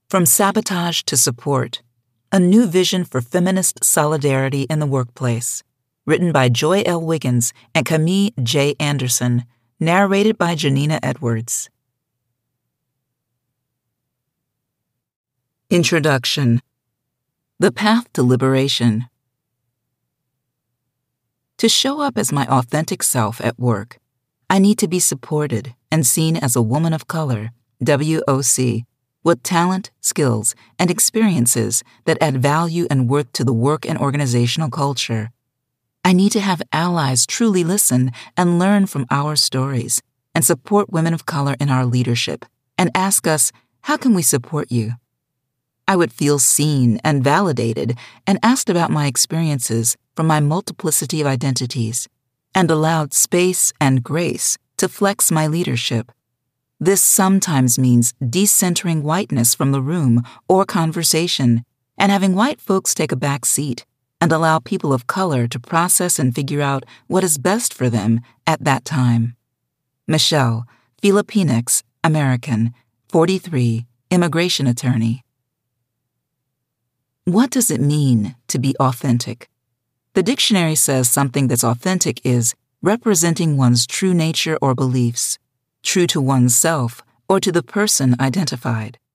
From Sabotage to Support, a new vision for feminist solidarity in the workplace. Written by Joy L. Wiggins and Camille J. Anderson. Narrated by Janina Edwards. Introduction. The Path to Liberation. To show up as my authentic self at work, I need to be supported and seen as a woman of color, WOC, with talent, skills, and experiences that add value and worth to the work and organizational culture. I need to have allies truly listen and learn from our stories and support women of color in our leadership and ask us, how can we support you? I would feel seen and validated and asked about my experiences from my multiplicity of identities and allowed space and grace to flex my leadership. This sometimes means decentering whiteness from the room or conversation and having white folks take a back seat and allow people of color to process and figure out what is best for them at that time. Michelle, Filipinx, American, 43, immigration attorney. What does it mean to be authentic? The dictionary says something that's authentic is representing one's true nature or beliefs, true to oneself or to the person identified.